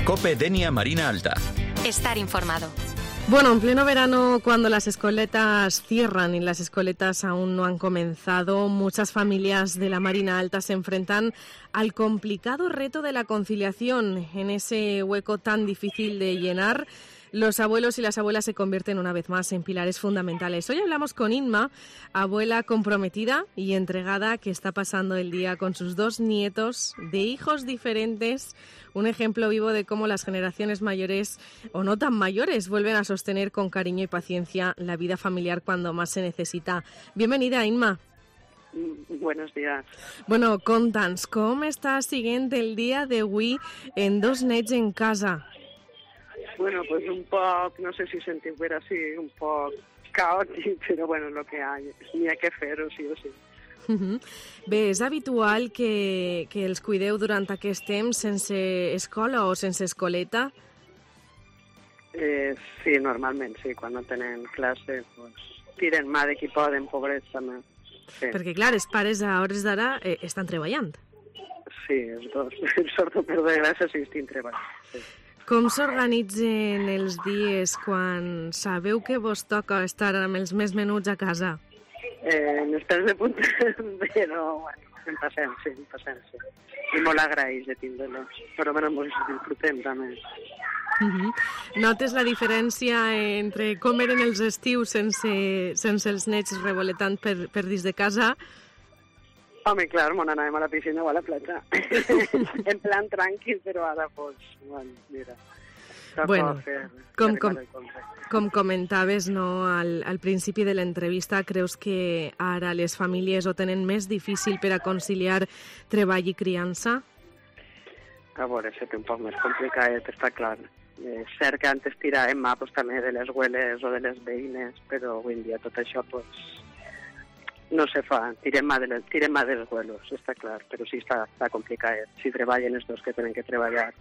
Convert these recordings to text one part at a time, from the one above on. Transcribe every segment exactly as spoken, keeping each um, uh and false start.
COPE Denia Marina Alta. Estar informado. Bueno, en pleno verano, cuando las escoletas cierran y las escoletas aún no han comenzado, muchas familias de la Marina Alta se enfrentan al complicado reto de la conciliación. En ese hueco tan difícil de llenar, los abuelos y las abuelas se convierten una vez más en pilares fundamentales. Hoy hablamos con Inma, abuela comprometida y entregada, que está pasando el día con sus dos nietos de hijos diferentes. Un ejemplo vivo de cómo las generaciones mayores o no tan mayores vuelven a sostener con cariño y paciencia la vida familiar cuando más se necesita. Bienvenida, Inma. Buenos días. Bueno, conta'ns, com està siguent el dia d'avui en dos nets en casa? Bueno, pues un poc, no sé si sentir ver así, un poc caòtic, però bueno, lo que hay, n'hi ha que fer-ho, sí o sí. Uh-huh. Bé, és habitual que, que els cuideu durant aquest temps sense escola o sense escoleta? Eh, sí, normalment, sí, quan no tenen classe, pues, tiren mà de qui poden, pobrets també. Sí. Perquè, clar, els pares a hores d'ara eh, estan treballant. Sí, els dos. Sorto per desgràcia, sí, estic treballant. Sí. Com s'organitzen els dies quan sabeu que vos toca estar amb els més menuts a casa? Eh, N'estàs de punt, però bueno, en passem, sí, en passem, sí. I molt agraïts de tindre-los, però bueno, ens disfrutem també. Uh-huh. Notes la diferència entre com eren els estius sense, sense els nets revoletant per, per dins de casa? Home, clar, mon anàvem a la piscina o a la platja. En plan tranquil, però ara, pues, bueno, mira. Bueno, fer, com, com, com comentaves, no, al, al principi de l'entrevista, creus que ara les famílies ho tenen més difícil per a conciliar treball i criança? A veure, és un poc més complicat, està clar. És cert que antes tiràvem mà pues, també de les abueles o de les veïnes, però avui en dia tot això pues, no se fa. Tirem mà, de les, tirem mà dels abuelos, està clar, però sí està, està complicat. Si treballen els dos que tenen que treballar,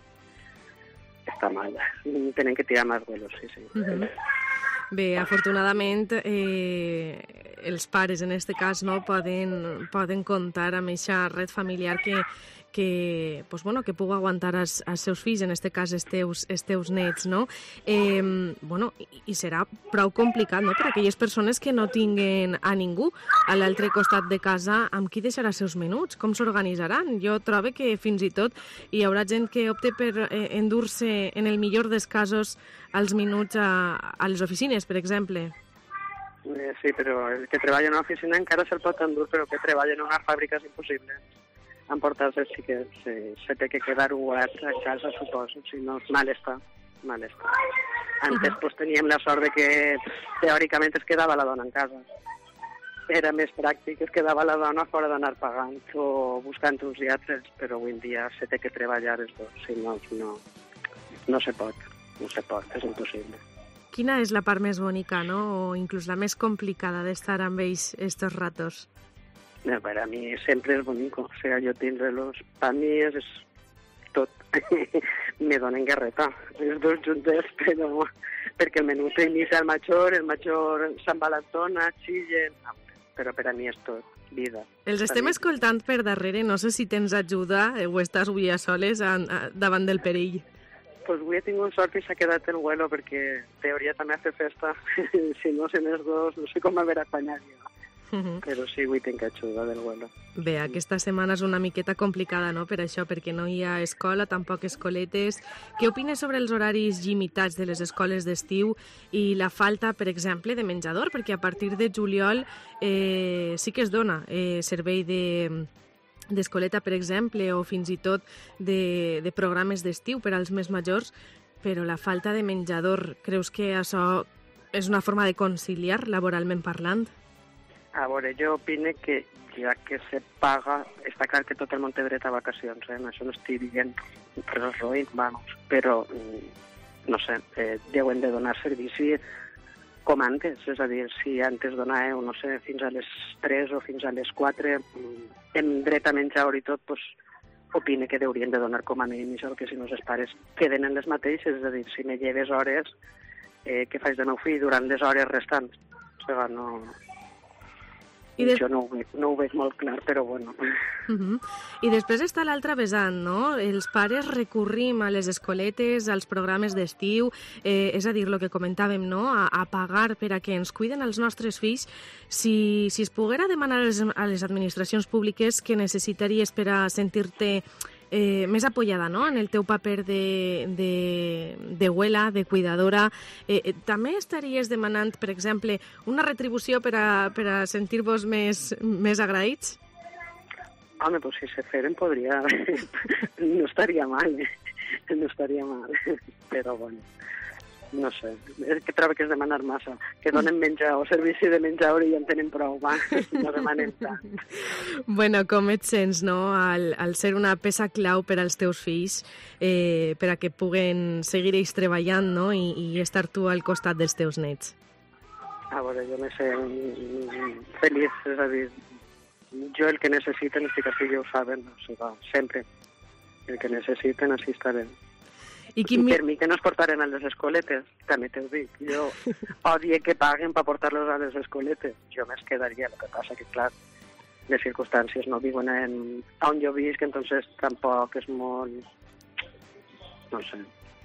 està mal. Tenen que tirar més abuelos, sí, sí. Uh-huh. Bé, afortunadament, eh, els pares, en aquest cas, no, poden, poden comptar amb aquesta red familiar que, que, pues, bueno, que pugui aguantar els, els seus fills, en aquest cas, els teus, els teus nets, no? Eh, bueno, i, i serà prou complicat, no?, per a aquelles persones que no tinguen a ningú a l'altre costat de casa amb qui deixarà els seus menuts. Com s'organitzaran? Jo trobo que fins i tot hi haurà gent que opte per eh, endur-se, en el millor dels casos, els minuts a, a les oficines, per exemple. Eh, sí, però el que treballa en una oficina encara se'l pot endur, però el que treballa en una fàbrica és impossible. Emportar-se sí que sí, se té que quedar guard a casa, suposo, si no és malestar. malestar. Antes pues, teníem la sort de que teòricament es quedava la dona en casa. Era més pràctic, es quedava la dona fora d'anar pagant o buscant uns viatges, però avui en dia se té que treballar els dos, si no, no, no se pot. No se pot, és impossible. Quina és la part més bonica, no? O inclús la més complicada d'estar amb ells estos ratos? No, per a mi sempre és bonico. O sigui, jo tindre-los, per mi és, és tot. Me donen guerreta, els dos juntes, però perquè el menut inicia el major, el major s'embalantona, xillen, però per a mi és tot, vida. Els estem escoltant per darrere, no sé si tens ajuda o estàs avui a soles a, a, davant del perill. Pues avui he tingut sort i s'ha quedat el vuelo perquè teoria també a fer festa. Si no, si més dos, no sé com haver apanyat jo. Uh-huh. Però sí, avui tinc ajuda del vuelo. Bé, aquesta setmana és una miqueta complicada, no?, per això, perquè no hi ha escola, tampoc escoletes. Què opines sobre els horaris limitats de les escoles d'estiu i la falta, per exemple, de menjador? Perquè a partir de juliol eh, sí que es dona eh, servei de... d'escoleta, per exemple, o fins i tot de, de programes d'estiu per als més majors, però la falta de menjador, creus que això és una forma de conciliar laboralment parlant? A veure, jo opine que ja que se paga, està clar que tot el món té dret a vacacions, eh? Això no estic dient res roïn, vamos, però, no sé, eh, deuen de donar servici com antes, és a dir, si antes donàveu, no sé, fins a les tres o fins a les quatre, en dret a menjar i tot, doncs, opine que haurien de donar com a mínim això, que si no els pares queden en les mateixes, és a dir, si me lleves hores, eh, què faig de meu fill durant les hores restants? O sigui, no... I de... Jo no ho, veig, no ho veig molt clar, però bueno. Uh -huh. I després està l'altra vessant, no? Els pares recurrim a les escoletes, als programes d'estiu, eh, és a dir, el que comentàvem, no? A, a pagar per a que ens cuiden els nostres fills. Si, si es poguera demanar a les, a les administracions públiques què necessitaries per a sentir-te Eh, més apoyada, no?, en el teu paper de, de, de abuela, de cuidadora. Eh, eh, també estaries demanant, per exemple, una retribució per a, per a sentir-vos més, més agraïts? Home, doncs si se feren podria... no estaria mal, eh? No estaria mal, però bueno... No sé, és que trobo que és demanar massa, que donen menjar o servici de menjar i ja en tenen prou, va, no demanem tant. Bueno, com et sents, no?, al, al ser una peça clau per als teus fills, eh, per a que puguen seguir ells treballant, no?, i, i estar tu al costat dels teus nets. A veure, jo me sent feliç, és a dir, jo el que necessiten, estic així, ja ho saben, o sigui, sempre, el que necessiten, així estaré. I quin... per mi que no es portaren a les escoletes, també t'ho dic. Jo odie que paguen per portar-los a les escoletes. Jo més quedaria, el que passa que, clar, les circumstàncies no viuen en... on jo visc, entonces tampoc és molt... no sé.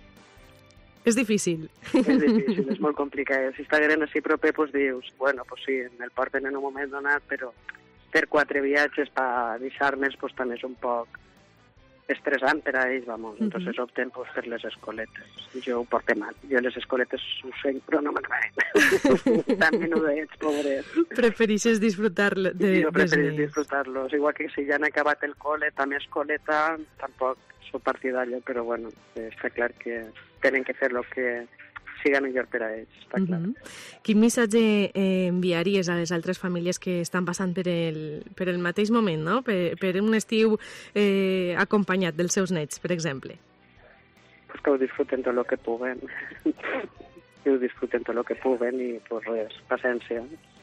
És difícil. És difícil, és molt complicat. Si estigueren així proper, doncs dius, bueno, pues sí, me'l porten en un moment donat, però per quatre viatges per deixar-me'ls, doncs també és un poc estressant per a ells, vamos. Entonces opten pues, per les escoletes. Jo ho porto mal. Jo les escoletes ho sé, però no m'agraden. Tan menudets, pobres. Preferixes disfrutar de... Jo prefereixo disfrutar-los. Igual que si ja han acabat el col·le, també escoleta, tampoc soc partidari, però bueno, està clar que tenen que fer el que siga millor per a ells, està clar. Uh -huh. Quin missatge eh, enviaries a les altres famílies que estan passant per el, per el mateix moment, no? Per, per un estiu eh, acompanyat dels seus nets, per exemple? Pues que ho disfruten tot el que puguen. Que ho disfruten tot el que puguen i pues res, paciència.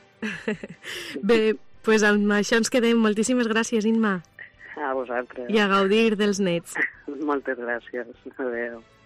Bé, pues amb això ens quedem. Moltíssimes gràcies, Inma. A vosaltres. I a gaudir dels nets. Moltes gràcies. Adéu.